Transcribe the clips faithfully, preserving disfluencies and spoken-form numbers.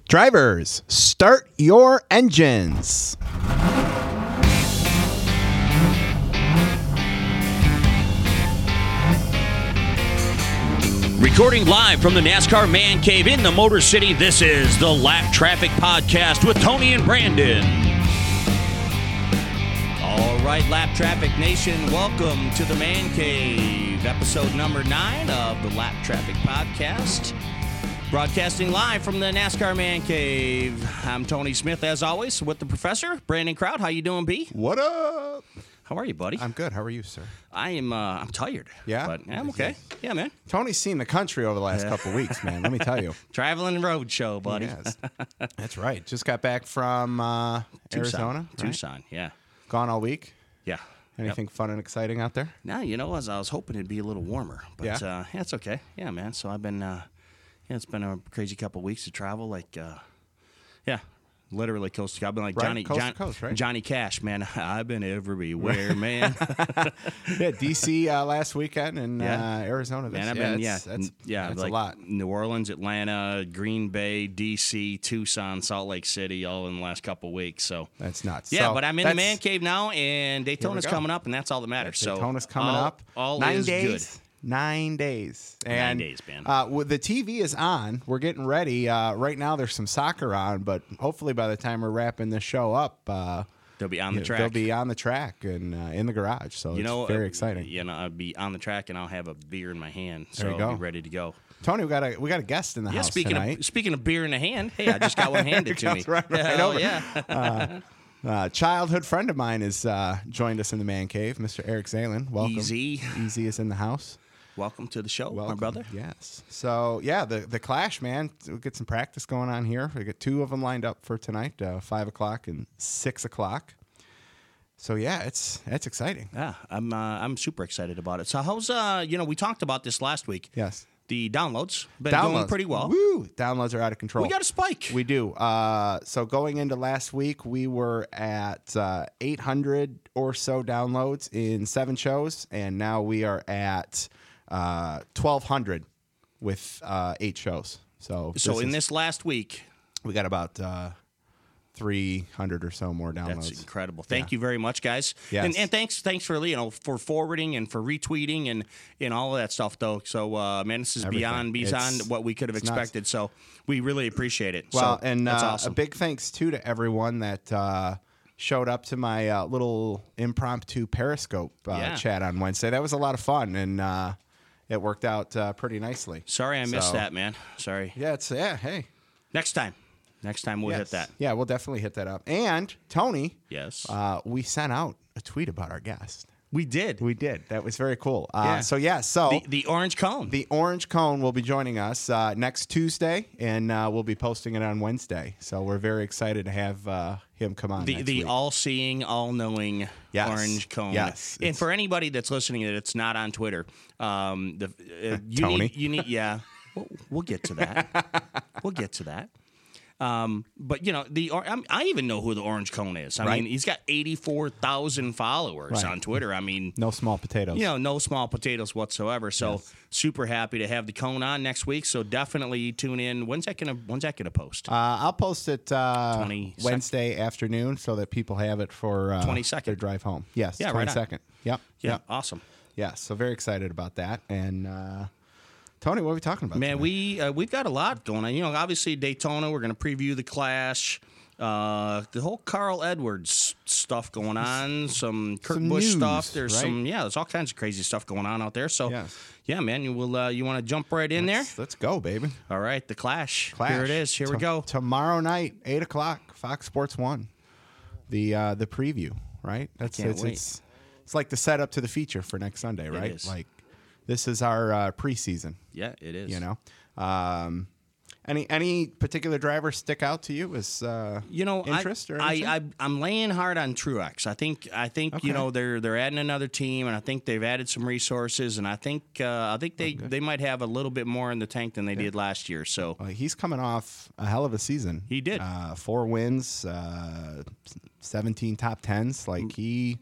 Drivers, start your engines. Recording live from the NASCAR Man Cave in the Motor City, this is the Lap Traffic Podcast with Tony and Brandon. All right, Lap Traffic Nation, welcome to the Man Cave, episode number nine of the Lap Traffic Podcast. Broadcasting live from the NASCAR Man Cave. I'm Tony Smith, as always, with the professor, Brandon Kraut. How you doing, B? What up? How are you, buddy? I'm good. How are you, sir? I am, uh, I'm tired. Yeah? But I'm okay. Yeah, man. Tony's seen the country over the last Yeah. couple weeks, man. Let me tell you. Traveling road show, buddy. Yes. That's right. Just got back from uh, Tucson. Arizona. Right? Tucson, yeah. Gone all week. Yeah. Anything Yep. fun and exciting out there? Now, you know, as I was hoping it'd be a little warmer, but Yeah? uh, yeah, it's okay. Yeah, man. So I've been, uh, yeah, it's been a crazy couple weeks to travel. Like, uh, yeah, literally coast to coast. I've been like Right, Johnny, coast to John, coast, right? Johnny Cash, man. I've been everywhere, man. Yeah, D C uh, last weekend and Yeah. uh, Arizona. This, Man, I've yeah, been, yeah, that's, that's, n- yeah, that's like a lot. New Orleans, Atlanta, Green Bay, D C, Tucson, Salt Lake City, all in the last couple weeks. So. That's nuts. Yeah, So but I'm in the that's- man cave now, and Daytona's go. coming up, and that's all that matters. So Daytona's coming all, up. All Nine is days. good. Nine days. And, days, man. Uh, with the T V is on. We're getting ready. Uh, right now, there's some soccer on, but hopefully by the time we're wrapping this show up, uh, They'll be on the you know, track. they'll be on the track and uh, in the garage. So You it's know, very uh, exciting. You know, I'll be on the track and I'll have a beer in my hand, so There you I'll go. be ready to go. Tony, we got a we got a guest in the Yeah, house speaking tonight. of speaking of beer in the hand, hey, I just got one handed to me. Comes right- right Hell over. yeah, Uh, childhood friend of mine has uh, joined us in the man cave, Mister Eric Zalen. Welcome. Easy. Easy is in the house. Welcome to the show, Welcome. my brother. Yes. So yeah, the the clash, man. We'll get some practice going on here. We got two of them lined up for tonight, uh, five o'clock and six o'clock. So yeah, it's it's exciting. Yeah, I'm uh, I'm super excited about it. So how's uh you know we talked about this last week. Yes. The downloads been Downloads going pretty well. Woo! Downloads are out of control. We got a spike. We do. Uh, so going into last week, we were at uh, eight hundred or so downloads in seven shows, and now we are at uh, twelve hundred with uh, eight shows. So so in is- this last week, we got about uh, three hundred or so more downloads. that's incredible. Thank Yeah. you very much, guys. Yes. And, and thanks, thanks for you know for forwarding and for retweeting and and all of that stuff, though. So uh, man, this is Everything. beyond beyond It's- what we could have it's nuts. expected. So we really appreciate it. Well, so and that's uh, awesome. a big thanks too to everyone that uh, showed up to my uh, little impromptu Periscope uh, Yeah. chat on Wednesday. That was a lot of fun, and uh, it worked out uh, pretty nicely. Sorry, I missed So- that, man. Sorry. Yeah, it's yeah. Hey, Next time, next time we'll hit Yes. that. Yeah, we'll definitely hit that up. And Tony, Yes, uh, we sent out a tweet about our guest. we did. We did. That was very cool. Uh, Yeah. So yeah, so the, the orange cone. The Orange Cone will be joining us uh, next Tuesday, and uh, we'll be posting it on Wednesday. So we're very excited to have uh, him come on. The, next the week. all-seeing, all-knowing Yes. orange cone. Yes. And It's- for anybody that's listening that it's not on Twitter, um, the uh, you Tony. need you need yeah. We'll, we'll get to that. we'll get to that. Um, but you know the or- I'm, I even know who the orange cone is. I Right. mean, he's got eighty-four thousand followers Right. on Twitter. I mean, No small potatoes. you know, no small potatoes whatsoever. So Yes. super happy to have the cone on next week. So definitely tune in. When's that gonna When's that gonna post? Uh, I'll post it uh, twenty-second. Wednesday afternoon so that people have it for uh, twenty-second. their drive home. Yes, Yeah, right on. twenty-second. Yep. yeah, Yep. awesome. Yeah, so very excited about that. And uh, Tony, what are we talking about? Man, today? we uh, we've got a lot going on. You know, obviously Daytona. We're going to preview the Clash, uh, the whole Carl Edwards stuff going on. Some Kurt Some Busch news, stuff. There's right? some yeah. There's all kinds of crazy stuff going on out there. So Yes. yeah, man, you will uh, you want to jump right in there? Let's, let's go, baby. All right, the Clash. Clash. Here it is. Here we To- go. Tomorrow night, eight o'clock, Fox Sports One. The uh, the preview, right? That's can't it's, wait. it's it's like the setup to the feature for next Sunday, right? is. Like this is our uh, preseason. Yeah, it is. You know, um, any any particular driver stick out to you as uh, You know, interest I, or I, anything? I I'm laying hard on Truex. I think I think you Okay. know they're they're adding another team, and I think they've added some resources, and I think uh, I think they, they might have a little bit more in the tank than they did last year. So Uh, he's coming off a hell of a season. He did. uh, four wins, uh, seventeen top tens. Like he.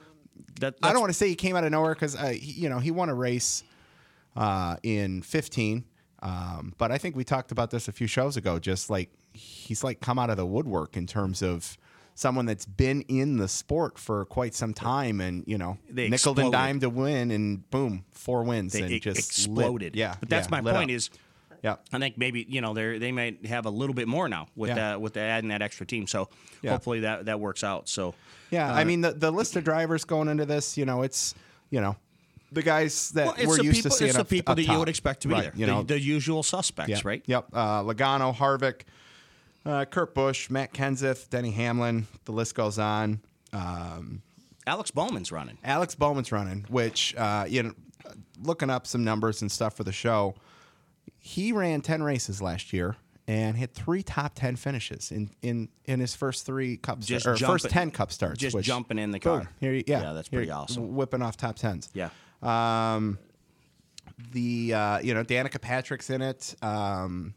that, I that's don't want to say he came out of nowhere because uh, he- you know he won a race uh, in fifteen, um, but I think we talked about this a few shows ago. Just like he's like come out of the woodwork in terms of someone that's been in the sport for quite some time, and you know, They nickel exploded. and dime to win, and boom, four wins, They and e- just exploded. Lit. Yeah, but that's yeah, my lit point. up. Is yeah, I think maybe you know they they might have a little bit more now with Yeah. that with the adding that extra team. So Yeah. hopefully that that works out. So yeah. uh, I mean, the the list of drivers going into this, you know, it's you know. The guys that well, it's we're the used people, to seeing it's the up, people up that top. you would expect to be Right, there. You the, know, the usual suspects, yeah, right? Yep. Uh, Logano, Harvick, uh, Kurt Busch, Matt Kenseth, Denny Hamlin. The list goes on. Um, Alex Bowman's running. Alex Bowman's running, which uh, you know, looking up some numbers and stuff for the show, he ran ten races last year and hit three top ten finishes in in, in his first three cup Just starts, or jumping- first ten cup starts. just which, jumping in the boom, car. Here, you- yeah, Yeah, that's here- pretty awesome. Whipping off top tens. Yeah. Um, the uh, you know Danica Patrick's in it. Um,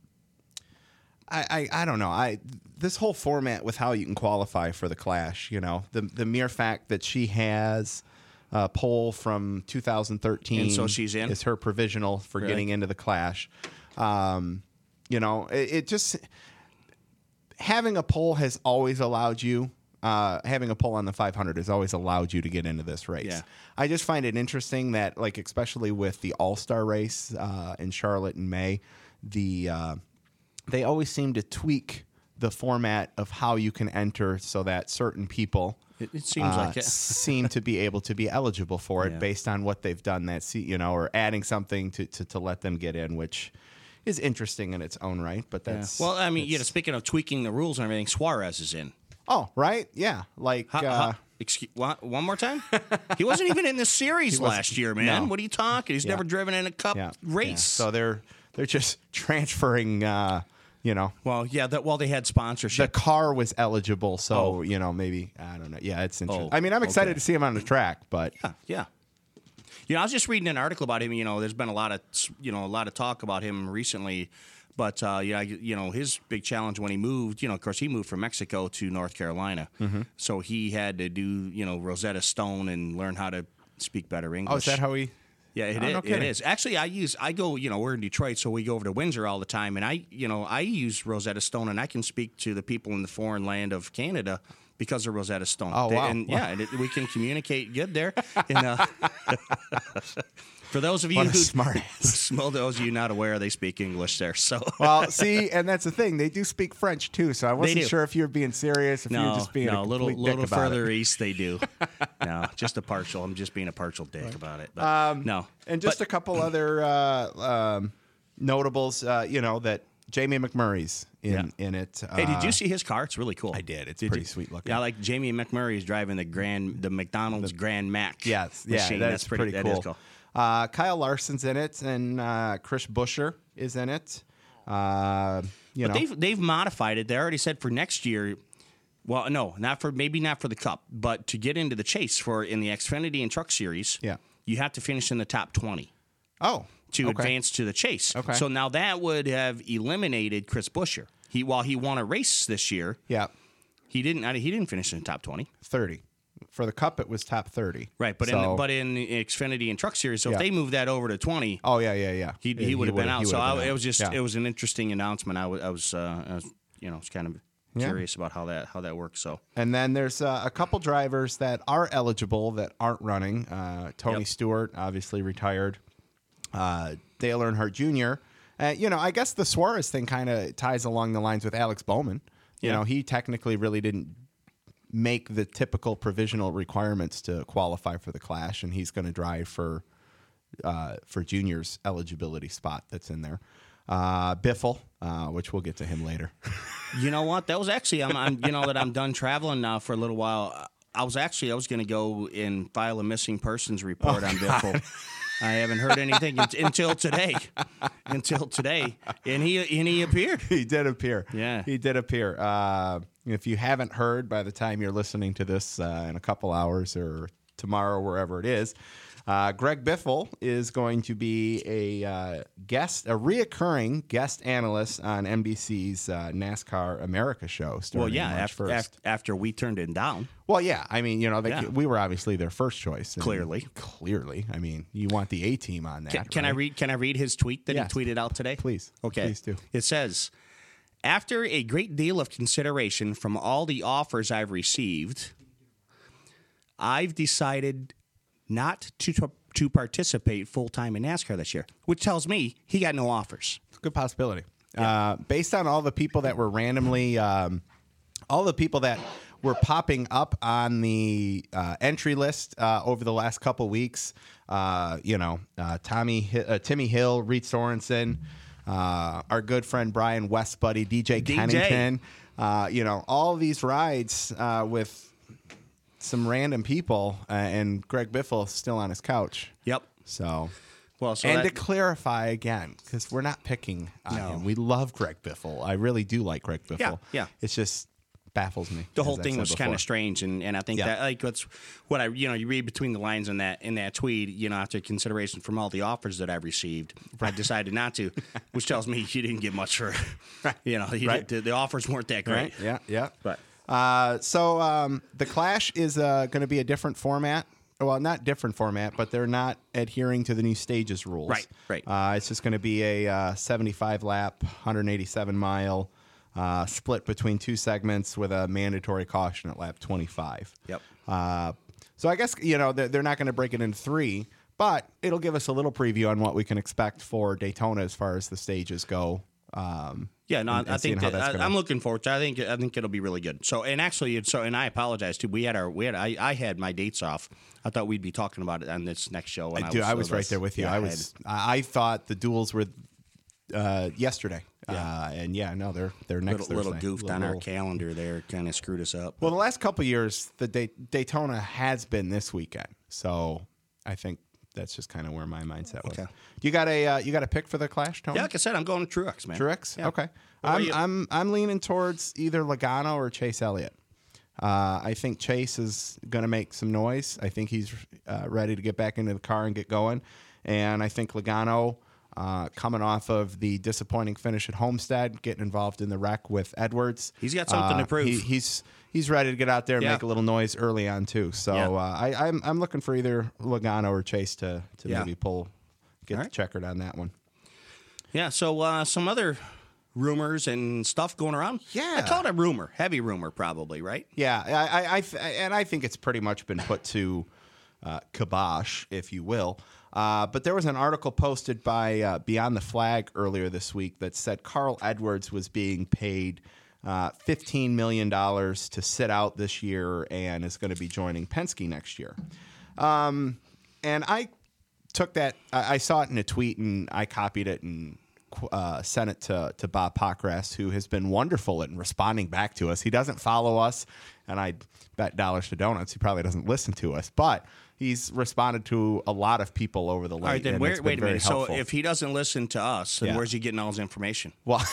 I, I I don't know. I this whole format with how you can qualify for the Clash. You know, the the mere fact that she has a poll from two thousand thirteen, And so she's in? is her provisional for Really? getting into the Clash. Um, you know, it, it just having a poll has always allowed you. Uh, having a poll on the five hundred has always allowed you to get into this race. Yeah. I just find it interesting that, like, especially with the All Star race uh, in Charlotte in May, the uh, they always seem to tweak the format of how you can enter so that certain people It, it seems uh, like it. seem to be able to be eligible for it Yeah. based on what they've done that se- you know, or adding something to, to, to let them get in, which is interesting in its own right. But Yeah. that's Well, I mean, you know, it's- speaking of tweaking the rules and everything, Suarez is in. oh right, yeah, like How, uh, how, excuse, what, one more time? He wasn't even in this series wasn't- last year, man. no. What are you talking? He's Yeah. never driven in a cup yeah, race. yeah. So they're they're just transferring. Uh, you know, well, yeah, that well, they had the sponsorship. car was eligible, so Oh. you know maybe I don't know. Yeah, it's interesting. Oh, I mean, I'm excited okay. to see him on the track, but Yeah, yeah. You know, I was just reading an article about him. You know, there's been a lot of you know a lot of talk about him recently, but uh, yeah, you know, his big challenge when he moved. You know, of course, he moved from Mexico to North Carolina, Mm-hmm. so he had to do you know Rosetta Stone and learn how to speak better English. oh, is that how he? Yeah, it Oh, is. no It kidding. is. Actually, I use I go. You know, we're in Detroit, so we go over to Windsor all the time, and I, you know, I use Rosetta Stone, and I can speak to the people in the foreign land of Canada because of Rosetta Stone. Oh, They- wow. And yeah, and it, we can communicate good there. And, uh, for those of you What a who smart ass. well, those of you not aware, they speak English there. So Well, see, and that's the thing. They do speak French too, so I wasn't do. sure if you were being serious, if you were no, just being no, a a little complete dick little about further it. east they do. No, just a partial. I'm just being a partial dick about it. But Um, no, And just But- a couple other uh, um, notables, uh, you know, that Jamie McMurray's in Yeah. in it. Hey, did Uh, you see his car? It's really cool. I did. It's Did pretty you? sweet looking. Yeah, like Jamie McMurray is driving the Grand, the McDonald's Grand Mac. Yes, yeah, machine. that's, pretty, that cool. is cool. Uh, Kyle Larson's in it, and uh, Chris Buescher is in it. Uh, you But know, they've they've modified it. They already said for next year. Well, no, not for maybe not for the Cup, but to get into the chase for in the Xfinity and Truck Series, Yeah. you have to finish in the top twenty oh, to okay. advance to the chase. Okay. So now that would have eliminated Chris Buescher. He while he won a race this year, Yeah, he didn't he didn't finish in the top twenty. thirty. For the Cup, it was top thirty. Right, but in So- the, but in the Xfinity and Truck Series, so Yeah. if they move that over to twenty, oh yeah, yeah, yeah. he Yeah, he would have been would've- out. he So would've I, been it out. was just Yeah. it was an interesting announcement. I was I was, uh, I was you know, was kind of Yeah. curious about how that how that works. So And then there's uh, a couple drivers that are eligible that aren't running. Uh, Tony Yep. Stewart, obviously retired. Uh, Dale Earnhardt Junior Uh, you know, I guess the Suarez thing kind of ties along the lines with Alex Bowman. You Yeah. know, he technically really didn't make the typical provisional requirements to qualify for the Clash, and he's going to drive for uh, for Junior's eligibility spot that's in there. Uh, Biffle, uh, which we'll get to him later. you know what? That was actually I'm, I'm you know that I'm done traveling now for a little while. I was actually I was going to go and file a missing persons report Oh, on Biffle. I haven't heard anything un- until today. Until today, and he and he appeared. He did appear. Yeah. He did appear. Uh, if you haven't heard by the time you're listening to this uh, in a couple hours or tomorrow, wherever it is, uh, Greg Biffle is going to be a uh, guest, a reoccurring guest analyst on N B C's uh, NASCAR America show. Starting Well, yeah, March after, first. after after we turned it down. Well, yeah. I mean, you know, they, Yeah. we were obviously their first choice. and Clearly. Clearly. I mean, you want the A team on that. Can, can I right? read? Can I read his tweet that Yes. he tweeted out today? Please. Okay. Please do. It says, After a great deal of consideration from all the offers I've received, I've decided not to to participate full-time in NASCAR this year, which tells me he got no offers. Good possibility. Yeah. Uh, based on all the people that were randomly, um, all the people that were popping up on the uh, entry list uh, over the last couple weeks, uh, you know, uh, Tommy, uh, Timmy Hill, Reed Sorensen, uh, our good friend Brian Westbuddy, D J, D J. Kennington, uh, you know, all these rides uh, with some random people, uh, and Greg Biffle still on his couch. Yep. So, well, so and that, to clarify again, because we're not picking on No. him. We love Greg Biffle. I really do like Greg Biffle. Yeah, yeah. It's just baffles me. the as whole I thing said was before. kind of strange, and, and I think Yeah. that like what's what I you know you read between the lines in that in that tweet, you know, after consideration from all the offers that I've received, I decided not to, which tells me you didn't get much for, you know, you Right. did, the, the offers weren't that great. Right? Yeah, yeah. But Uh, so um, the Clash is uh, going to be a different format. Well, not different format, but they're not adhering to the new stages rules. Right, right. Uh, it's just going to be a uh, seventy-five lap, one hundred eighty-seven mile, uh, split between two segments with a mandatory caution at lap twenty-five. Yep. Uh, so I guess, you know, they're, they're not going to break it into three, but it'll give us a little preview on what we can expect for Daytona as far as the stages go. Um, Yeah, no, and- I and seeing think how that, that's I, gonna- I'm looking forward to. I think I think it'll be really good. So, and actually, it's so, and I apologize too. We had our we had I, I had my dates off. I thought we'd be talking about it on this next show. And I, I do. was, I was so right that's- there with you. yeah, I I was. I, I thought the duels were uh, yesterday. Yeah. Uh, and yeah, no, they're they're had next a little, little Thursday. goofed on our calendar there, kind of screwed us up. Well, the last couple of years, the Day, Daytona has been this weekend, so I think that's just kind of where my mindset was. Okay. You got a uh, you got a pick for the Clash, Tony? Yeah, like I said, I'm going to Truex, man. Truex? Yeah. Okay. What about I'm you? I'm I'm leaning towards either Logano or Chase Elliott. Uh, I think Chase is going to make some noise. I think he's uh, ready to get back into the car and get going. And I think Logano, uh, coming off of the disappointing finish at Homestead, getting involved in the wreck with Edwards, He's got something to uh, prove. he- he's he's ready to get out there and Yeah. make a little noise early on too. So Yeah. uh, I, I'm I'm looking for either Logano or Chase to to Yeah. maybe pull get All the right. checkered on that one. Yeah, so uh, some other rumors and stuff going around. Yeah. I call it a rumor, heavy rumor, probably, right? Yeah, I, I, I th- and I think it's pretty much been put to uh, kibosh, if you will. Uh, but there was an article posted by uh, Beyond the Flag earlier this week that said Carl Edwards was being paid uh, fifteen million dollars to sit out this year and is going to be joining Penske next year. Um, and I took that, I, I saw it in a tweet and I copied it and uh, sent it to, to Bob Pockras, who has been wonderful at responding back to us. He doesn't follow us, and I bet dollars to donuts he probably doesn't listen to us, but he's responded to a lot of people over the late. All right, then and where, it's been wait a very minute. helpful. So if he doesn't listen to us, then Yeah. where's he getting all his information? Well,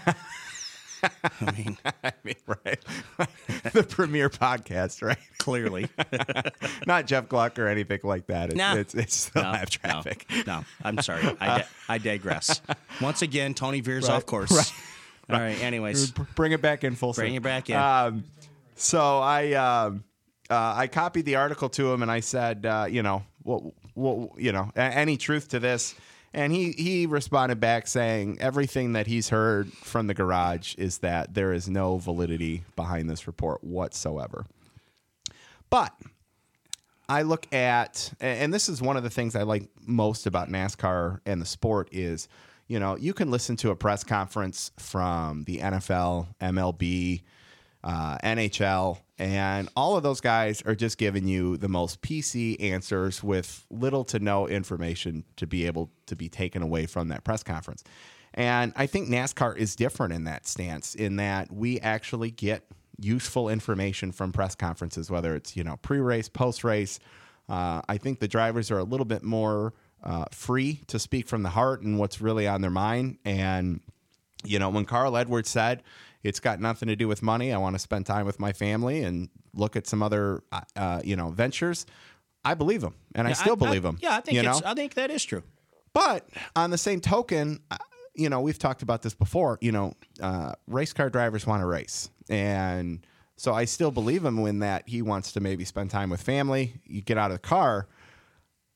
I mean, I mean, right, the premier podcast, right? clearly. Not Jeff Gluck or anything like that. It's Nah. it's, it's the No, live traffic. No, no, I'm sorry. I, di- I digress. Once again, Tony veers Right, off course. right, All right, anyways. Bring it back in full circle. Bring it back in. Um, so I um, uh, I copied the article to him and I said, uh, you know, what, what, you know, a- any truth to this? And he he responded back saying everything that he's heard from the garage is that there is no validity behind this report whatsoever. But I look at, and this is one of the things I like most about NASCAR and the sport is, you know, you can listen to a press conference from the N F L, M L B, uh, N H L, and all of those guys are just giving you the most P C answers with little to no information to be able to be taken away from that press conference. And I think NASCAR is different in that stance, in that we actually get useful information from press conferences, whether it's, you know, pre-race, post-race. Uh, I think the drivers are a little bit more uh, free to speak from the heart and what's really on their mind. And, you know, when Carl Edwards said, it's got nothing to do with money, I want to spend time with my family and look at some other, uh, you know, ventures, I believe him. And I Yeah, still believe him. Yeah, I think you it's, know? I think that is true. But on the same token, uh, you know, we've talked about this before, you know, uh, race car drivers want to race. And so I still believe him when that he wants to maybe spend time with family. You get out of the car.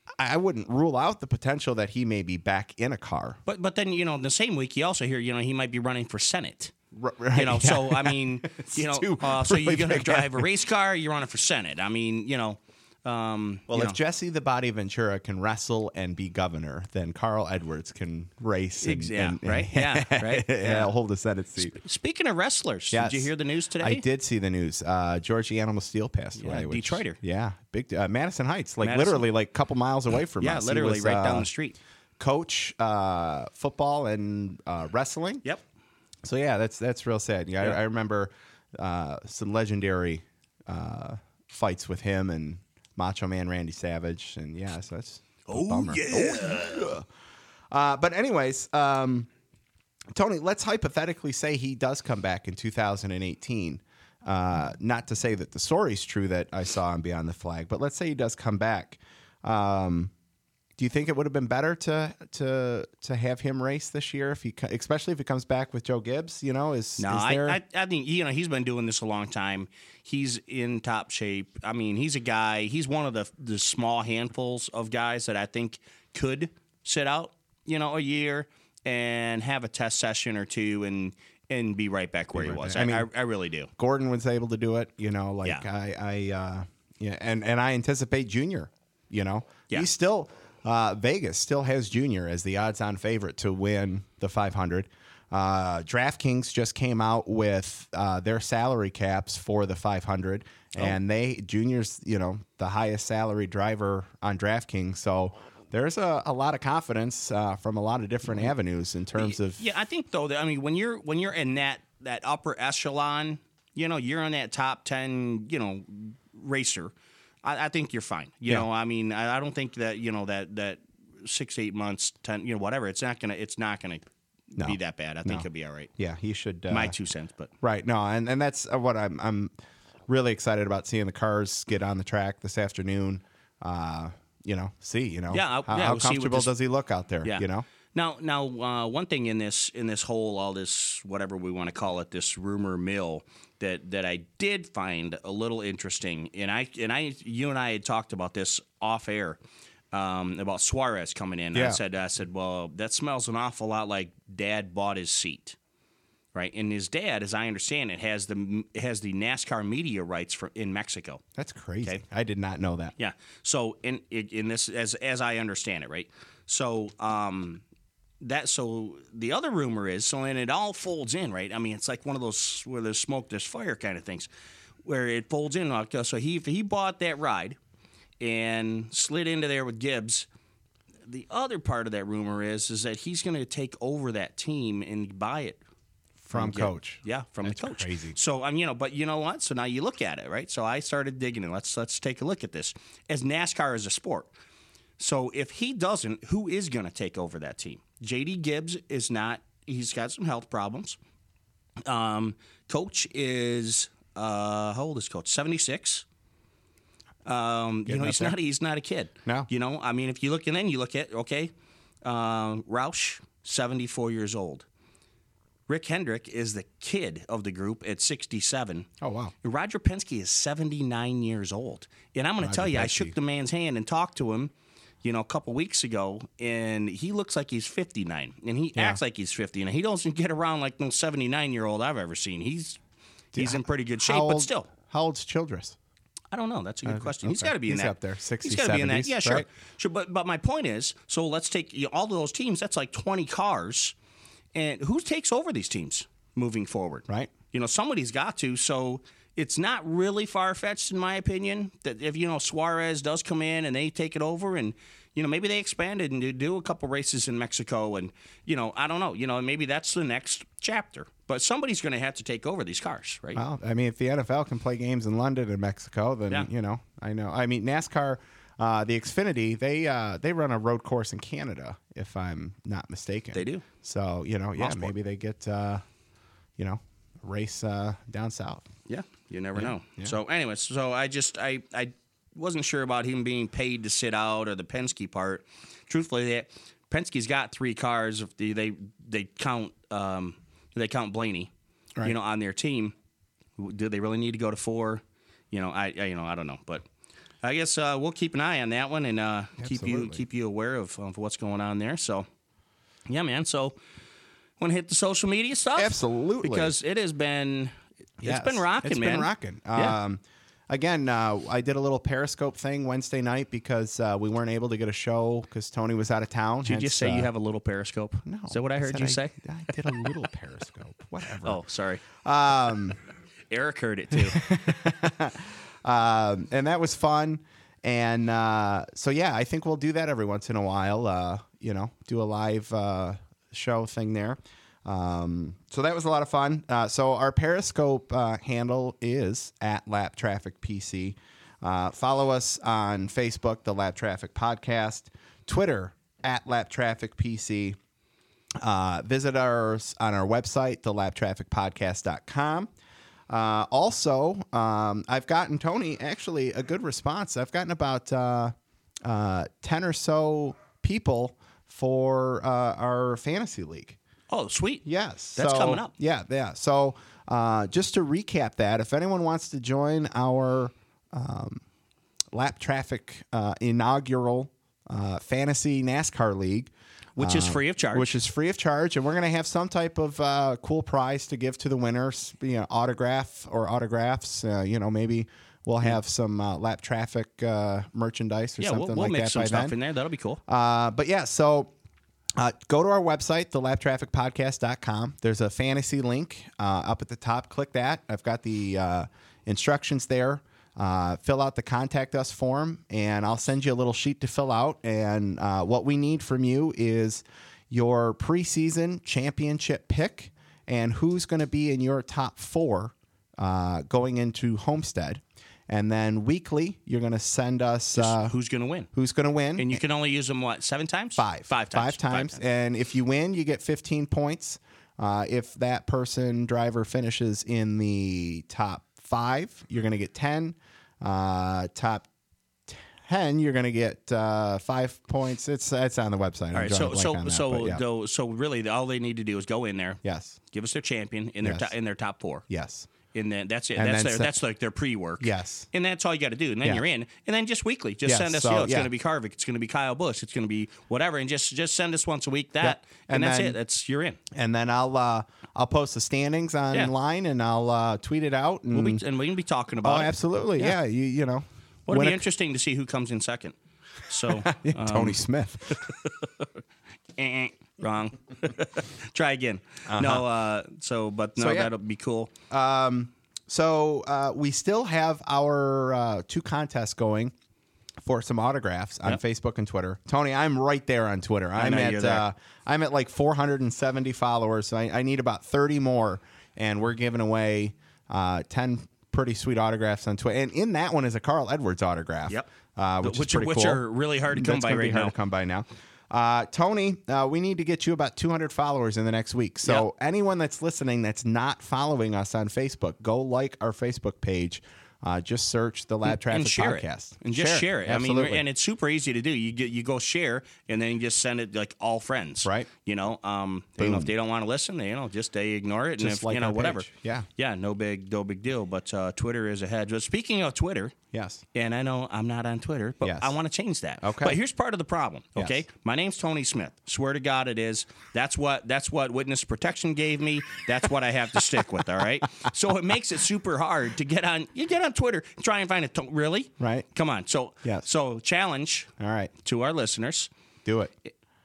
I wouldn't rule out the potential that he may be back in a car. But but then, you know, the same week you also hear, you know, he might be running for Senate. Right, you know, yeah. so I mean, you know, two uh, so really you're going to big drive a race car, you're running for Senate. I mean, you know, um, Well, you if know. Jesse the Body Ventura can wrestle and be governor, then Carl Edwards can race and, Ex- yeah, and- and- right? Yeah, right? yeah, Yeah. hold a Senate seat. Speaking of wrestlers, Yes. did you hear the news today? I did see the news. Uh, Georgie Animal Steel passed Yeah, away. Which, Detroiter. Yeah, big uh, Madison Heights, like Madison. literally like a couple miles away from Yeah, us. He literally was, right uh, down the street. Coach uh, football and uh, wrestling. Yep. So yeah, that's that's real sad. Yeah, Yeah. I, I remember uh, some legendary uh, fights with him and Macho Man Randy Savage, and yeah, so that's a Oh, bummer. yeah. Oh, yeah. Uh, but anyways, um, Tony, let's hypothetically say he does come back in two thousand eighteen. Uh, not to say that the story's true that I saw him Beyond the Flag, but let's say he does come back. Um, do you think it would have been better to to to have him race this year, if he, co- especially if he comes back with Joe Gibbs? You know, is No, is I, there? I, I think, you know, he's been doing this a long time. He's in top shape. I mean, he's a guy, he's one of the the small handfuls of guys that I think could sit out, you know, a year and have a test session or two and and be right back where he right was. back. I, I I, mean- I really do. Gordon was able to do it. You know, like Yeah. I, I, uh, yeah, and and I anticipate Junior. You know, Yeah. he's still uh, Vegas still has Junior as the odds-on favorite to win the five hundred. Uh, DraftKings just came out with uh, their salary caps for the five hundred, Oh. and they Junior's, you know, the highest salary driver on DraftKings. So there's a, a lot of confidence uh, from a lot of different avenues in terms of Yeah, I think though that I mean when you're when you're in that that upper echelon, you know, you're in that top ten, you know, racer. I, I think you're fine. You Yeah. know, I mean, I, I don't think that you know that that six eight months, ten, you know, whatever. It's not gonna it's not gonna No. be that bad. I think No. he'll be all right. yeah, he should. Uh, My two cents, but Right. No, and, and that's uh, what I'm I'm really excited about, seeing the cars get on the track this afternoon. Uh, you know, see, you know, Yeah, I'll- how, yeah, how we'll see what comfortable this- does he look out there? yeah, You know, Now, now, uh, one thing in this in this whole all this whatever we want to call it, this rumor mill that that I did find a little interesting, and I and I you and I had talked about this off air um, about Suarez coming in. Yeah. I said I said, well, that smells an awful lot like Dad bought his seat, right? And his dad, as I understand it, has the has the NASCAR media rights for in Mexico. that's crazy. Okay. I did not know that. Yeah. So in in this as as I understand it, right? So um that so the other rumor is so and it all folds in, right? I mean, it's like one of those where there's smoke, there's fire kind of things, where it folds in. Like, so he if he bought that ride and slid into there with Gibbs. The other part of that rumor is is that he's going to take over that team and buy it From Gibbs. coach. Yeah, from That's the coach. crazy. So I'm, um, you know, but you know what? So now you look at it, right? So I started digging in. Let's let's take a look at this as NASCAR is a sport. So if he doesn't, who is going to take over that team? J D Gibbs is not. He's got some health problems. Um, coach is uh, how old is Coach? seventy-six. Um, you Getting know, up he's there. not. He's not a kid. No. You know, I mean, if you look and then you look at okay, um, Roush, seventy-four years old. Rick Hendrick is the kid of the group at sixty-seven. Oh, wow. Roger Penske is seventy-nine years old. And I'm going to Roger tell you, I Penske. shook the man's hand and talked to him, you know, a couple weeks ago, and he looks like he's fifty-nine. And he Yeah. acts like he's fifty. And he doesn't get around like no seventy-nine-year-old I've ever seen. He's he's in pretty good shape, How but old- still. How old's Childress? I don't know. That's a good Okay, question. He's okay. got to be in He's that. up there, sixties, He's got to be in that. seventies, Yeah, sure. right? Sure. But but my point is, so let's take you know, all of those teams. That's like twenty cars, and who takes over these teams moving forward? Right. You know, somebody's got to. So it's not really far fetched, in my opinion, that if you know Suarez does come in and they take it over, and you know maybe they expand it and do- do a couple races in Mexico, and you know I don't know. You know maybe that's the next chapter. But somebody's going to have to take over these cars, right? Well, I mean, if the N F L can play games in London and Mexico, then Yeah. you know, I know. I mean, NASCAR, uh, the Xfinity, they uh, they run a road course in Canada, if I'm not mistaken. They do. So you know, yeah, Mosport. maybe they get, uh, you know, race uh, down south. Yeah, you never know. yeah. So, anyways, so I just I I wasn't sure about him being paid to sit out or the Penske part. Truthfully, they, Penske's got three cars. If they they, they count um, they count Blaney, Right. you know, on their team. Do they really need to go to four? You know, I, I you know I don't know, but I guess uh, we'll keep an eye on that one and uh, keep you Absolutely. keep you aware of, of what's going on there. So, yeah, man. So, want to hit the social media stuff? Absolutely. Because it has been Yes. it's been rocking, It's man. been rocking. Yeah. Um, again, uh, I did a little Periscope thing Wednesday night because uh, we weren't able to get a show because Tony was out of town. Did you just say uh, you have a little Periscope? No. Is that what I heard said you I, say? I did a little Periscope. Whatever. Oh, sorry. Um, Eric heard it too. um, and that was fun. And uh, so, yeah, I think we'll do that every once in a while. Uh, you know, do a live uh, show thing there. Um, so that was a lot of fun. Uh, so our Periscope uh, handle is at Lap Traffic P C. Uh, follow us on Facebook, the Lap Traffic Podcast, Twitter at Lap Traffic P C. Uh, visit us on our website, the lap traffic podcast dot com. Uh, also, um, I've gotten, Tony, actually a good response. I've gotten about uh, uh, ten or so people for uh, our fantasy league. Oh, sweet. Yes. That's so- coming up. Yeah, yeah. So uh, just to recap that, if anyone wants to join our um, Lap Traffic uh, inaugural uh, fantasy NASCAR league, Which is uh, free of charge. Which is free of charge, and we're going to have some type of uh, cool prize to give to the winners, you know, autograph or autographs. Uh, you know, maybe we'll have some uh, Lap Traffic uh, merchandise or yeah, something we'll, we'll like mix that some by stuff then. in there. That'll be cool. Uh, but yeah, so uh, go to our website, the lap traffic podcast dot com. There's a fantasy link uh, up at the top. Click that. I've got the uh, instructions there. Uh, fill out the contact us form, and I'll send you a little sheet to fill out. And uh, what we need from you is your preseason championship pick and who's going to be in your top four uh, going into Homestead. And then weekly, you're going to send us uh, Who's going to win? who's going to win. And you can only use them, what, seven times? Five. Five times. Five times. And if you win, you get fifteen points. Uh, if that person, driver, finishes in the top five, you're going to get ten. Uh, top ten, you're going to get uh, five points. It's it's on the website. All right, so so that, so yeah. though, so really, all they need to do is go in there, Yes. give us their champion in their Yes. to, in their top four, Yes. and then that's it. And that's then their, se- that's like their pre-work. Yes. And that's all you got to do, and then Yeah. you're in. And then just weekly, just Yes, send us. so, you know, it's yeah. going to be Harvick, it's going to be Kyle Busch, it's going to be whatever, and just just send us once a week that, Yep. and, And that's then- it. That's you're in. And then I'll uh, I'll post the standings online and I'll uh, tweet it out. And, We'll be, and we can be talking oh, about it. absolutely. Yeah. You you know. Well, win it'll be a- interesting to see who comes in second. So um, Tony Smith. eh, wrong. Try again. No. Uh, so, but no, So, yeah. that'll be cool. Um, so uh, we still have our uh, two contests going for some autographs on Yep. Facebook and Twitter. Tony, I'm right there on Twitter. I'm know at you're there. uh, I'm at like four hundred seventy followers. So I, I need about thirty more, and we're giving away uh, ten pretty sweet autographs on Twitter. And in that one is a Carl Edwards autograph. Yep. Uh, which, which is are, pretty which cool. are really hard to come That's by gonna be right hard now. to come by now. Uh, Tony, uh, we need to get you about two hundred followers in the next week. So anyone that's listening that's not following us on Facebook, go like our Facebook page. Uh, just search the Lab Traffic and share Podcast. it. And just share it. I mean, Absolutely. and it's super easy to do. You get you go share, and then you just send it like all friends. Right. You know, um, you know, if they don't want to listen, they you know just they ignore it, and Just if like you know our whatever. page. Yeah. Yeah. No big no big deal. But uh, Twitter is ahead. But speaking of Twitter. Yes. And I know I'm not on Twitter, but Yes. I want to change that. Okay. But here's part of the problem. Okay. Yes. My name's Tony Smith. Swear to God it is. That's what that's what witness protection gave me. That's what I have to stick with. All right. So it makes it super hard to get on. You get on Twitter and try and find it. To- really? Right. Come on. So Yes. So challenge All right. to our listeners. Do it.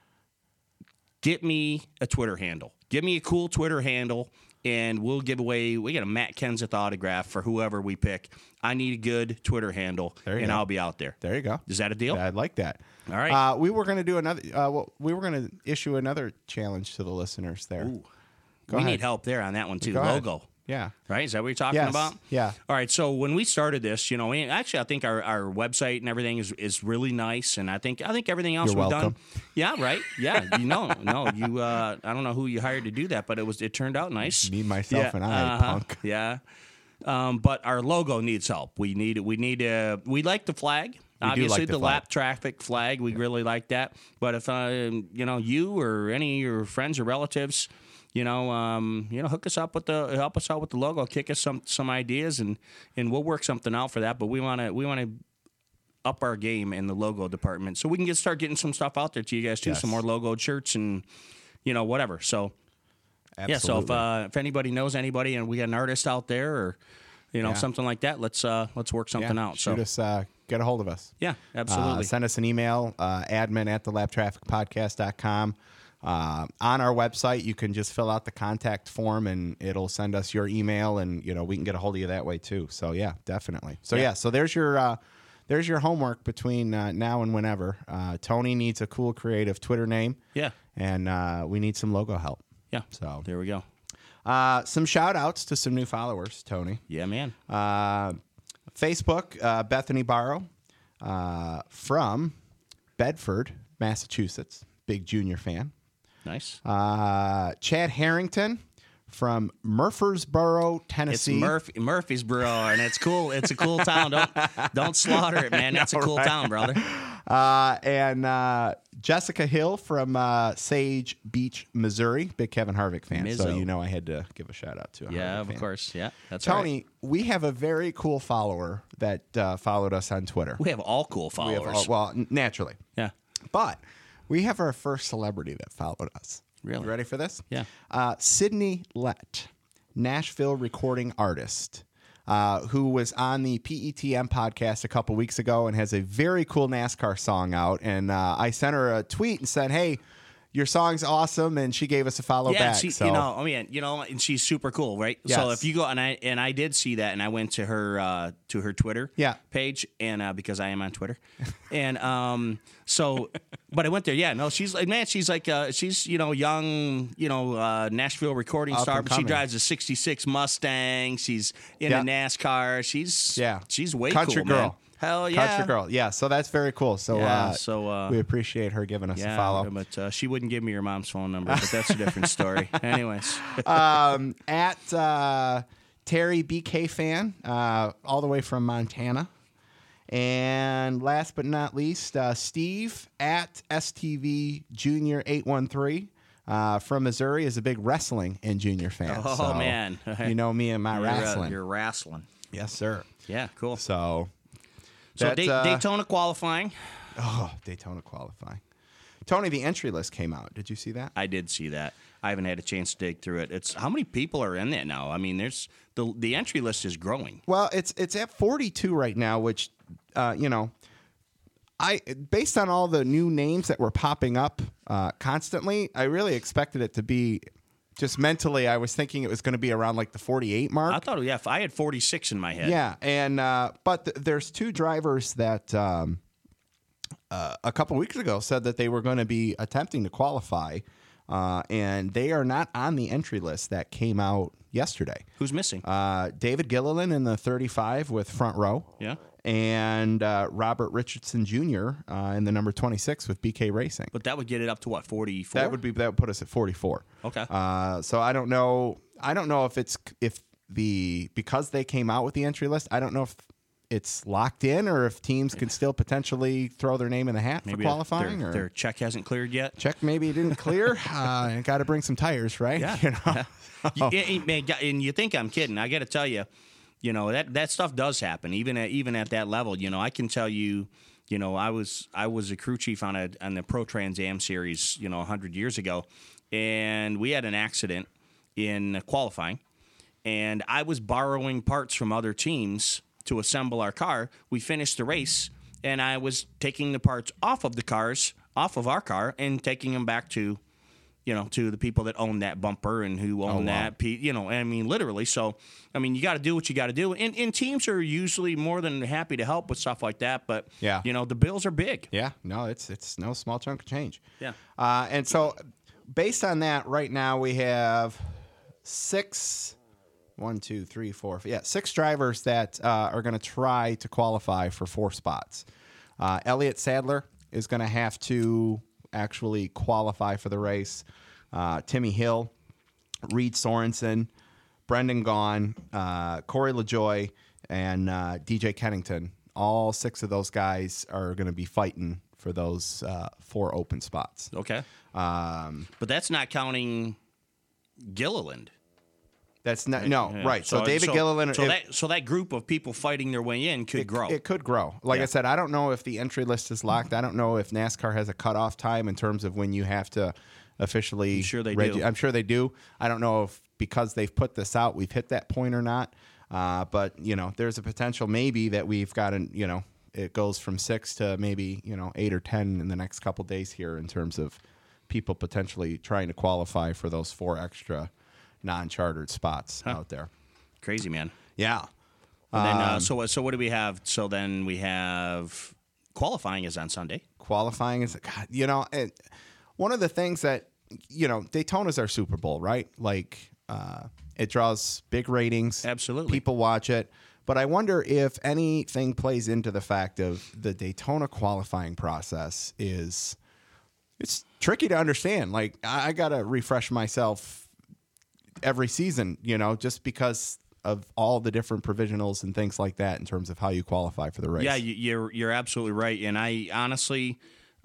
Get me a Twitter handle. Give me a cool Twitter handle, and we'll give away. We got a Matt Kenseth autograph for whoever we pick. I need a good Twitter handle, There you and go. I'll be out there. There you go. Is that a deal? I like that. All right. Uh, we were going to do another. Uh, well, we were going to issue another challenge to the listeners there. Ooh. Go we ahead. need help there on that one too. Go ahead. Logo. Yeah. Right? Is that what you're talking Yes. about? Yeah. All right. So when we started this, you know, we, actually, I think our, our website and everything is, is really nice, and I think I think everything else You're we've welcome. done. Yeah. Right. Yeah. You know, no, you. Uh, I don't know who you hired to do that, but it was it turned out nice. Me, myself, Yeah, and I, uh-huh, punk. Yeah. Um, but our logo needs help. We need we need uh, we like the flag. We do Obviously, like the the flag. lap traffic flag, we really like that. But if uh, you know you or any of your friends or relatives, you know, um, you know, hook us up with the help us out with the logo, kick us some some ideas, and and we'll work something out for that. But we want to we want to up our game in the logo department so we can get start getting some stuff out there to you guys too. Yes. Some more logoed shirts and you know whatever. So Absolutely. yeah, so if uh, if anybody knows anybody and we got an artist out there or you know Yeah. something like that, let's uh, let's work something yeah, out. Shoot so us, uh, get a hold of us. yeah, absolutely. Uh, send us an email, uh, admin at the lap traffic podcast dot com. Uh, on our website, you can just fill out the contact form and it'll send us your email, and you know we can get a hold of you that way too. So yeah, definitely. So yeah, Yeah. so there's your uh, there's your homework between uh, now and whenever. Uh, Tony needs a cool, creative Twitter name. Yeah. and uh, we need some logo help. Yeah. So there we go. uh, some shout outs to some new followers, Tony. Yeah, man. Uh, Facebook, uh, Bethany Barrow uh, from Bedford, Massachusetts. Big Junior fan. Nice. Uh, Chad Harrington from Murfreesboro, It's Tennessee. Murphy, Murfreesboro, and it's cool. It's a cool town. Don't don't slaughter it, man. That's a cool town, brother. Uh, and uh, Jessica Hill from uh, Sage Beach, Missouri. Big Kevin Harvick fan. So Mizzo. you know I had to give a shout out to a Yeah, Harvick of fan. course. Yeah, that's all Tony, right. we have a very cool follower that uh, followed us on Twitter. We have all cool We have followers. all- well, n- naturally. yeah. But we have our first celebrity that followed us. Really? You ready for this? Yeah. Uh, Sydney Lett, Nashville recording artist, uh, who was on the P E T M podcast a couple weeks ago and has a very cool NASCAR song out. And uh, I sent her a tweet and said, hey, your song's awesome. And she gave us a follow Yeah, back. she, so. you know, I mean, you know, and she's super cool, right? Yes. So if you go and I and I did see that, and I went to her uh, to her Twitter Yeah. page, and uh, because I am on Twitter, and um, so, but I went there. Yeah, no, she's like, man, she's like, uh, she's you know, young, you know, uh, Nashville recording Up star, and but she coming. drives a sixty-six Mustang. She's in Yeah. a NASCAR. She's Yeah. she's way Country cool, man. girl. Hell yeah, Country girl. Yeah. So that's very cool. So, Yeah, uh, so, uh, we appreciate her giving us Yeah, a follow. but uh, she wouldn't give me her mom's phone number, but that's a different story. Anyways. um, at uh, Terry B K fan, uh, all the way from Montana. And last but not least, uh, Steve at S T V Junior eight one three uh, from Missouri is a big wrestling and junior fan. Oh, So, man. you know me and my You're, uh, wrestling. you're wrestling. Yes, sir. Yeah, cool. So, So that's, Day- uh, Daytona qualifying, oh, Daytona qualifying. Tony, the entry list came out. Did you see that? I did see that. I haven't had a chance to dig through it. It's how many people are in that now? I mean, there's the the entry list is growing. Well, it's it's at forty-two right now, which uh, you know, I based on all the new names that were popping up uh, constantly, I really expected it to be just mentally. I was thinking it was going to be around like the forty-eight mark. I thought, yeah, I had forty-six in my head. Yeah, and uh, but th- there's two drivers that um, uh, a couple weeks ago said that they were going to be attempting to qualify, uh, and they are not on the entry list that came out yesterday. Who's missing? Uh, David Gilliland in the thirty-five with front row. Yeah. And uh, Robert Richardson Junior Uh, in the number twenty-six with B K Racing. But that would get it up to what, forty-four? That would be that would put us at forty-four. Okay. Uh, so I don't know. I don't know if it's if the because they came out with the entry list. I don't know if it's locked in or if teams can still potentially throw their name in the hat Maybe for qualifying. their, or their check hasn't cleared yet. check maybe didn't clear. uh, Got to bring some tires, right? Yeah. You know? You- and- man, and you think I'm kidding? I got to tell you, you know that that stuff does happen, even at even at that level. You know, I can tell you, you know, I was I was a crew chief on a on the Pro Trans Am series, you know, a hundred years ago, and we had an accident in qualifying, and I was borrowing parts from other teams to assemble our car. We finished the race, and I was taking the parts off of the cars, off of our car, and taking them back to. You know, to the people that own that bumper and who own wow. that, pe- you know, I mean, literally. So, I mean, you got to do what you got to do. And, and teams are usually more than happy to help with stuff like that. But, Yeah. you know, the bills are big. Yeah, no, it's it's no small chunk of change. Yeah. Uh, and so, based on that, right now we have six, one, two, three, four, yeah, six drivers that uh, are going to try to qualify for four spots. Uh, Elliott Sadler is going to have to actually qualify for the race. Uh, Timmy Hill, Reed Sorensen, Brendan Gaughan, uh, Corey LaJoy, and uh, D J Kennington. All six of those guys are going to be fighting for those uh, four open spots. Okay. Um, But that's not counting Gilliland. That's not no Yeah. right. So, David so, Gilliland. So if- that so that group of people fighting their way in could it, grow. It could grow. Like Yeah. I said, I don't know if the entry list is locked. I don't know if NASCAR has a cutoff time in terms of when you have to officially. I'm sure they regu- do. I'm sure they do. I don't know if because they've put this out, we've hit that point or not. Uh, but you know, there's a potential maybe that we've got an you know it goes from six to maybe you know eight or ten in the next couple days here in terms of people potentially trying to qualify for those four extra non-chartered spots Huh. out there. Crazy, man. Yeah. And then, uh, Um, so so what do we have? So then we have qualifying is on Sunday. Qualifying is God, you know, and one of the things that you know, Daytona's our Super Bowl, right? Like uh, it draws big ratings. Absolutely. People watch it. But I wonder if anything plays into the fact of the Daytona qualifying process is it's tricky to understand. Like I, I gotta refresh myself every season, you know, just because of all the different provisionals and things like that in terms of how you qualify for the race. Yeah, you, you're you're absolutely right. And I honestly,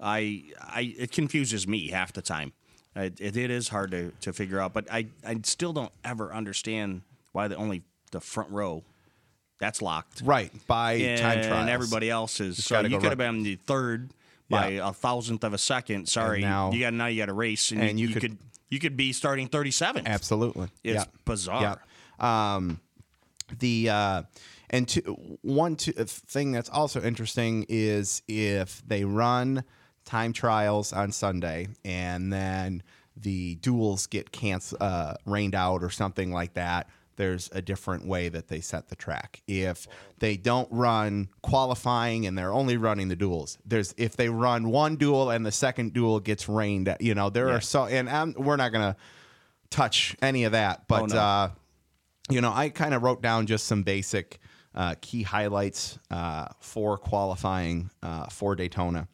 I I it confuses me half the time. It, it, it is hard to, to figure out, but I, I still don't ever understand why the only the front row that's locked, Right, by and, time trials. and everybody else is. So gotta you go could have right. been the third by Yeah. a thousandth of a second. Sorry, And now- you got now you got a race, and, and you, you you could- could you could be starting thirty-seventh. Absolutely. It's Yeah. bizarre. Yeah. Um, the uh, and two, one two, uh, thing that's also interesting is if they run time trials on Sunday and then the duels get canc- uh, rained out or something like that. There's a different way that they set the track. If they don't run qualifying and they're only running the duels, there's if they run one duel and the second duel gets rained, you know there Yeah. are so and um, we're not gonna touch any of that, but Oh, no. uh, you know I kind of wrote down just some basic uh, key highlights uh, for qualifying uh, for Daytona.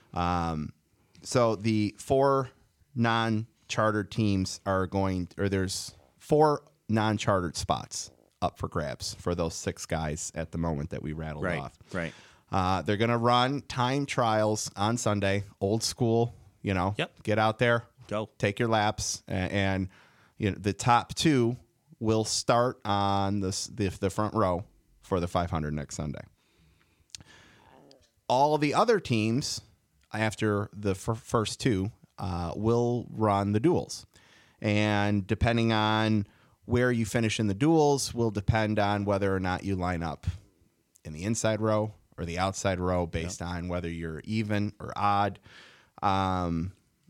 Um, so the four non-chartered teams are going, or there's four non-chartered spots up for grabs for those six guys at the moment that we rattled Right, off. right. Uh, they're going to run time trials on Sunday, old school, you know, Yep. get out there, Go. take your laps, and, and you know, the top two will start on this, the, the front row for the five hundred next Sunday. All the other teams, after the f- first two, uh, will run the duels. And depending on where you finish in the duels will depend on whether or not you line up in the inside row or the outside row based yep. on whether you're even or odd. Um,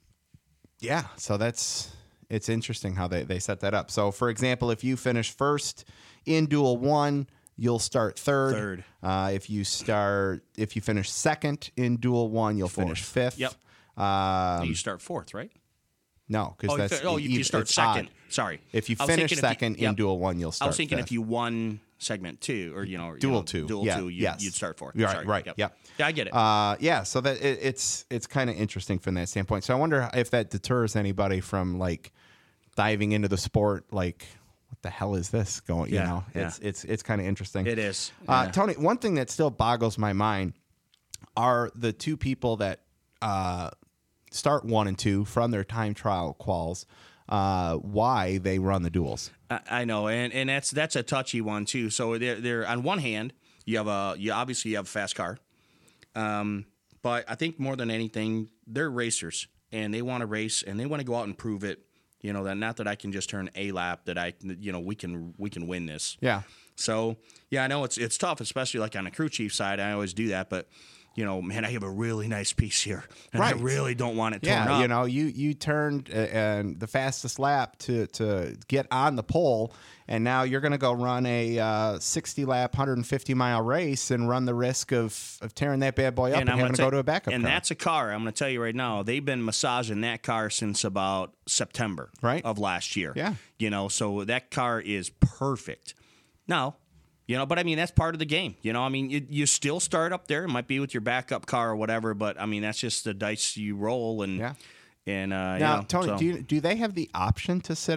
yeah, so that's it's interesting how they, they set that up. So, for example, if you finish first in duel one, you'll start third. Third. Uh, if you start, if you finish second in duel one, you'll Fourth. finish fifth. Yep. Um, you start fourth, right? No, because Oh, that's you, fi- oh, you, e- you start it's second. odd. Sorry. If you I was finish thinking if you- second in yep. duel one, you'll I start was thinking fifth. if you won segment two, or you know, you Duel know, two. duel Yeah, two, you, yes. you'd start fourth. Right, Sorry. right, Yep. yep. Yeah, I get it. Uh, yeah, so that it, it's it's kind of interesting from that standpoint. So I wonder if that deters anybody from like diving into the sport. Like, what the hell is this going? You Yeah, know, yeah. it's it's it's kind of interesting. It is. Uh, Yeah. Tony, one thing that still boggles my mind are the two people that uh, start one and two from their time trial quals. Uh, why they run the duels? I, I know, and, and that's that's a touchy one too. So they're, they're on one hand, you have a you obviously you have a fast car, um, but I think more than anything, they're racers and they want to race and they want to go out and prove it. You know that not that I can just turn a lap, that I you know we can we can win this. Yeah. So yeah, I know it's it's tough, especially like on the crew chief side. I always do that, but you know, man, I have a really nice piece here, and Right. I really don't want it torn Yeah, up. you know, you you turned uh, and the fastest lap to to get on the pole, and now you're going to go run a uh, sixty lap, one hundred fifty mile race and run the risk of, of tearing that bad boy up and, I'm having gonna to go tell- to a backup And car. that's a car. I'm going to tell you right now. They've been massaging that car since about September Right. of last year. Yeah. You know, so that car is perfect. Now, you know, but I mean that's part of the game. You know, I mean you, you still start up there. It might be with your backup car or whatever, but I mean that's just the dice you roll. And Yeah. and uh, Now, you know, Tony, so- do you, do they have the option to sit out?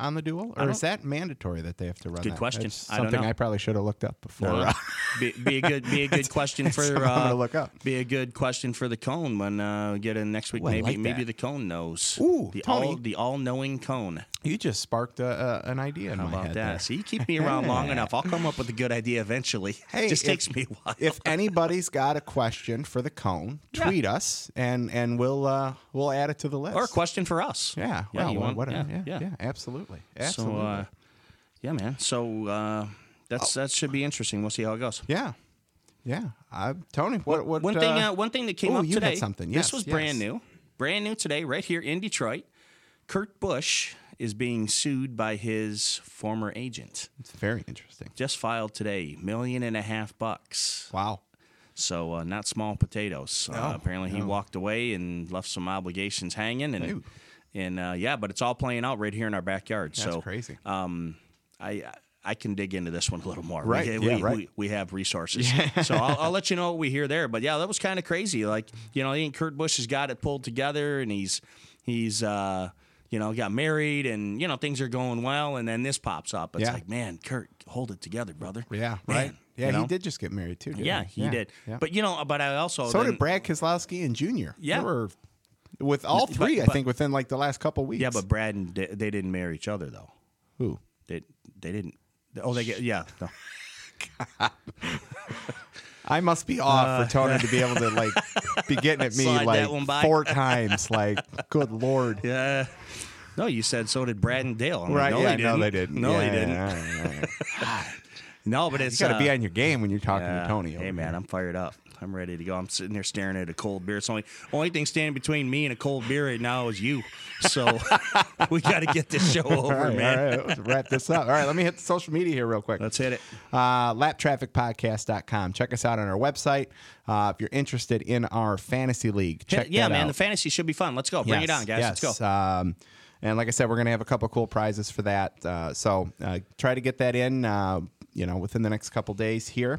on the dual, or is that mandatory that they have to run? Good that? question. That's I don't something know. I probably should have looked up before. No. Uh, be, be a good be a good question for something uh, I'm gonna look up. Be a good question for the cone when uh, we get in next week. Ooh, I maybe like maybe that. the cone knows. Ooh, the Tony. all the all knowing cone. You just sparked a, a, an idea in How my about head that? there. See, you keep me around long enough. I'll come up with a good idea eventually. Hey, just if- takes me a while. If anybody's got a question for the cone, Yeah. tweet us and and we'll uh, we'll add it to the list. or a question for us. Yeah, Yeah, well, you what- want- whatever. yeah, Yeah, yeah. yeah, absolutely, So, absolutely. uh, yeah, man. So uh, that's that should be interesting. We'll see how it goes. yeah, yeah. Uh, Tony, what what One thing, uh, one thing that came ooh, up you had today. something. Yes, this was yes. brand new, brand new today, right here in Detroit. Kurt Busch is being sued by his former agent. It's very interesting. Just filed today, million and a half bucks. Wow. So uh, not small potatoes. Uh, No, apparently, he no. walked away and left some obligations hanging, and Ew. and uh, yeah, but it's all playing out right here in our backyard. That's so crazy. Um, I I can dig into this one a little more. Right, We, yeah, we, right. we, we have resources. So I'll, I'll let you know what we hear there. But yeah, that was kind of crazy. Like, you know, I think Kurt Busch has got it pulled together, and he's he's uh, you know, got married, and you know, things are going well, and then this pops up. It's Yeah. like, man, Kurt, hold it together, brother. Yeah, Man, right. Yeah, you know? he did just get married too. Didn't Yeah, he, he did. yeah. But you know, but I also so then- did Brad Keselowski and Junior Yeah. They were with all But- three. I but- think within like the last couple weeks. Yeah, but Brad and they, they didn't marry each other though. who? They they didn't. Oh, they get yeah. No. I must be off for Tony to be able to like be getting at me Uh, Slide that one like by. four times. Like, good lord. Yeah. No, you said so did Brad and Dale. I'm Right? like, no, yeah, they no, didn't. they didn't. No, yeah, they didn't. yeah, yeah, yeah. No, but You it's got to uh, be on your game when you're talking yeah. to Tony. Hey over man, here. I'm fired up. I'm ready to go. I'm sitting there staring at a cold beer. It's only only thing standing between me and a cold beer right now is you. So we got to get this show over, All right, man. all right, let's wrap this up. All right, let me hit the social media here real quick. Let's hit it. Uh, lap traffic podcast dot com. Check us out on our website. Uh, if you're interested in our fantasy league, check yeah, that man, out. the fantasy should be fun. Let's go. Bring it Yes, on, guys. yes. Let's go. Um, and like I said, we're going to have a couple cool prizes for that. Uh, so uh, try to get that in, uh, you know, within the next couple days here.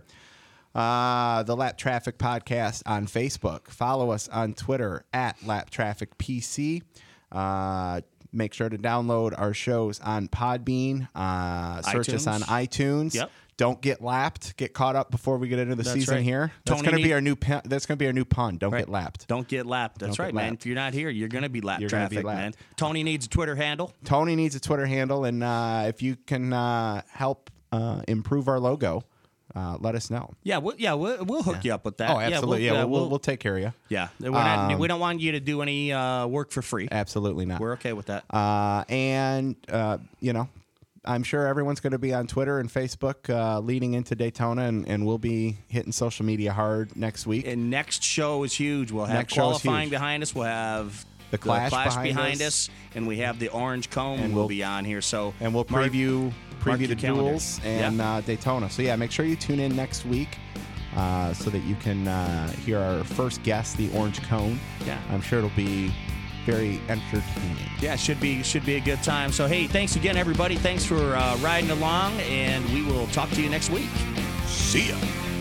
Uh, the Lap Traffic Podcast on Facebook. Follow us on Twitter at Lap Traffic P C. Uh, make sure to download our shows on Podbean. Uh, search us iTunes. on iTunes. Yep. Don't get lapped. Get caught up before we get into the That's season right. here. That's Tony going to be need- our new. Pun- that's going to be our new pun. Don't Right. get lapped. Don't get lapped. That's Don't right, get man. lapped. If you're not here, you're going to be lap You're gonna be traffic, lapped. man. Tony needs a Twitter handle. Tony needs a Twitter handle, and uh, if you can uh, help uh, improve our logo, uh, let us know. Yeah, we'll, yeah, we'll, we'll hook you up with that. Oh, absolutely. Yeah, Yeah, we'll, we'll, we'll, we'll take care of you. yeah. We're not, Um, we don't want you to do any uh, work for free. Absolutely not. We're okay with that. Uh, and, uh, you know, I'm sure everyone's going to be on Twitter and Facebook uh, leading into Daytona, and, and we'll be hitting social media hard next week. And next show is huge. We'll have Next show is qualifying huge. behind us. We'll have The Clash behind behind us. us. and we have the Orange Cone. And will we'll- be on here. So and we'll mark- preview mark preview your the calendar. duels and Yeah. uh, Daytona. So, yeah, make sure you tune in next week uh, so that you can uh, hear our first guest, the Orange Cone. Yeah. I'm sure it'll be very entertaining. Yeah, should be should be a good time. So hey, thanks again, everybody. Thanks for uh, riding along, and we will talk to you next week. See ya.